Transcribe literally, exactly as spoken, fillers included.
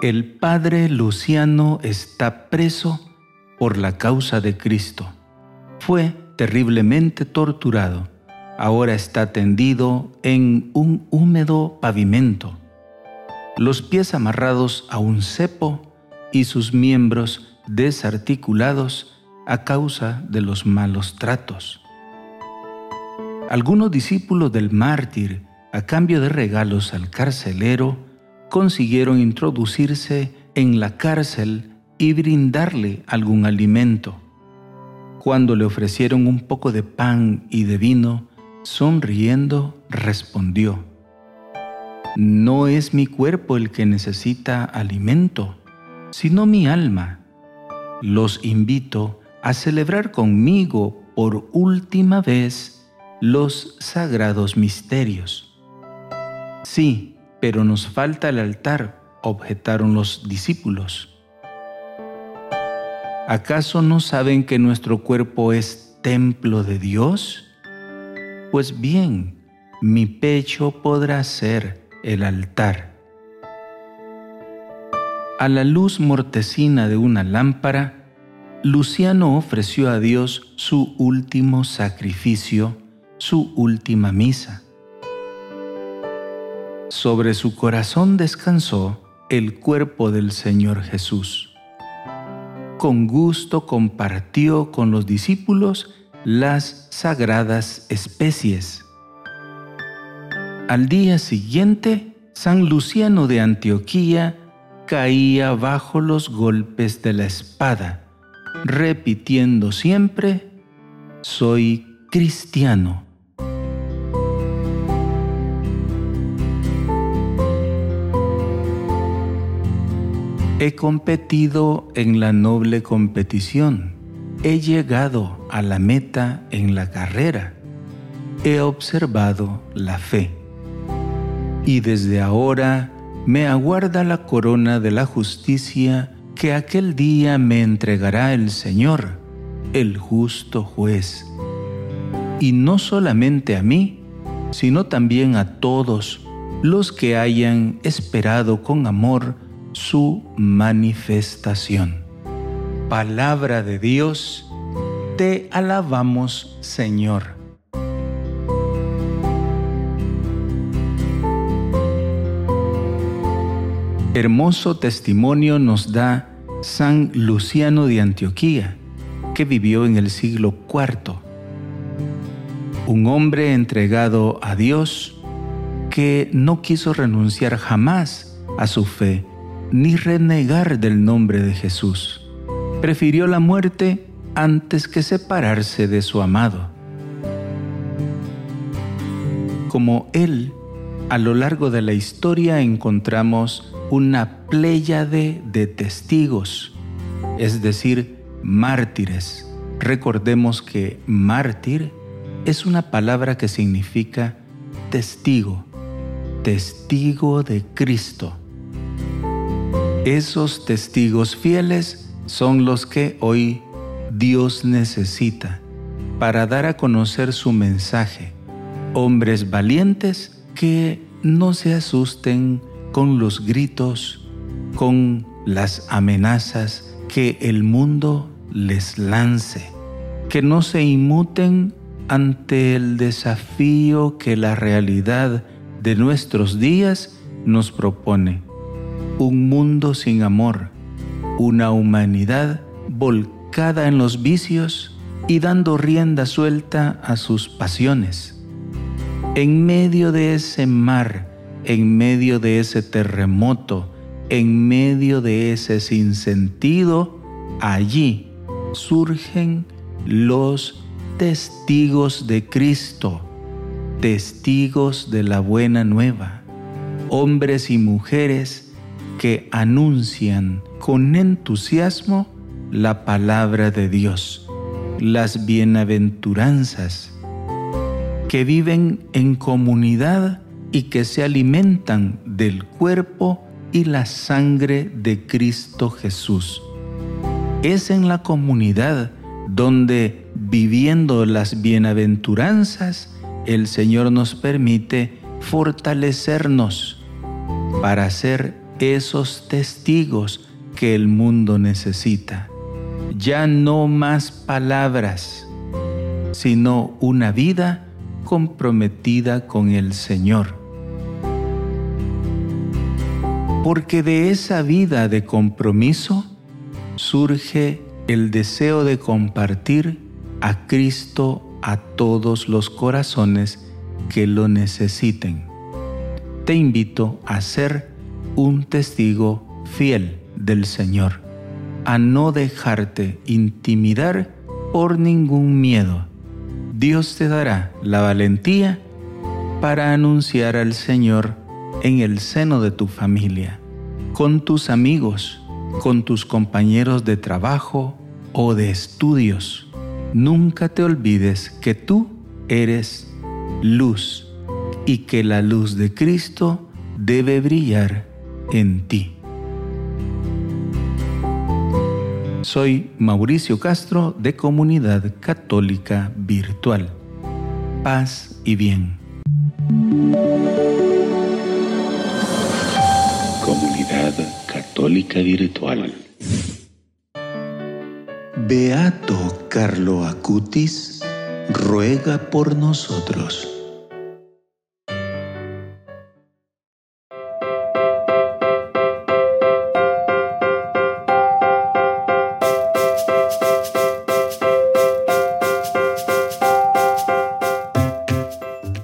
El padre Luciano está preso por la causa de Cristo. Fue terriblemente torturado. Ahora está tendido en un húmedo pavimento, los pies amarrados a un cepo y sus miembros desarticulados a causa de los malos tratos. Algunos discípulos del mártir, a cambio de regalos al carcelero, consiguieron introducirse en la cárcel y brindarle algún alimento. Cuando le ofrecieron un poco de pan y de vino, sonriendo, respondió: «No es mi cuerpo el que necesita alimento, sino mi alma. Los invito a celebrar conmigo por última vez los sagrados misterios». «Sí, pero nos falta el altar», objetaron los discípulos. ¿Acaso no saben que nuestro cuerpo es templo de Dios? Pues bien, mi pecho podrá ser el altar. A la luz mortecina de una lámpara, Luciano ofreció a Dios su último sacrificio, su última misa. Sobre su corazón descansó el cuerpo del Señor Jesús. Con gusto compartió con los discípulos las sagradas especies. Al día siguiente, San Luciano de Antioquía caía bajo los golpes de la espada, repitiendo siempre: «Soy cristiano». He competido en la noble competición. He llegado a la meta en la carrera. He observado la fe. Y desde ahora me aguarda la corona de la justicia que aquel día me entregará el Señor, el justo juez. Y no solamente a mí, sino también a todos los que hayan esperado con amor su manifestación. Palabra de Dios, te alabamos, Señor. Hermoso testimonio nos da San Luciano de Antioquía, que vivió en el siglo cuarto. Un hombre entregado a Dios que no quiso renunciar jamás a su fe ni renegar del nombre de Jesús. Prefirió la muerte antes que separarse de su amado. Como él, a lo largo de la historia encontramos una pléyade de testigos, es decir, mártires. Recordemos que mártir es una palabra que significa testigo, testigo de Cristo. Esos testigos fieles son los que hoy Dios necesita para dar a conocer su mensaje. Hombres valientes que no se asusten con los gritos, con las amenazas que el mundo les lance, que no se inmuten ante el desafío que la realidad de nuestros días nos propone. Un mundo sin amor, una humanidad volcada en los vicios y dando rienda suelta a sus pasiones. En medio de ese mar, en medio de ese terremoto, en medio de ese sinsentido, allí surgen los testigos de Cristo, testigos de la buena nueva, hombres y mujeres que anuncian con entusiasmo la palabra de Dios, las bienaventuranzas, que viven en comunidad y que se alimentan del cuerpo y la sangre de Cristo Jesús. Es en la comunidad donde, viviendo las bienaventuranzas, el Señor nos permite fortalecernos para ser esos testigos que el mundo necesita. Ya no más palabras, sino una vida comprometida con el Señor. Porque de esa vida de compromiso surge el deseo de compartir a Cristo a todos los corazones que lo necesiten. Te invito a ser un testigo fiel del Señor, a no dejarte intimidar por ningún miedo. Dios te dará la valentía para anunciar al Señor en el seno de tu familia, con tus amigos, con tus compañeros de trabajo o de estudios. Nunca te olvides que tú eres luz y que la luz de Cristo debe brillar en ti. Soy Mauricio Castro de Comunidad Católica Virtual. Paz y bien. Comunidad Católica Virtual. Beato Carlo Acutis ruega por nosotros.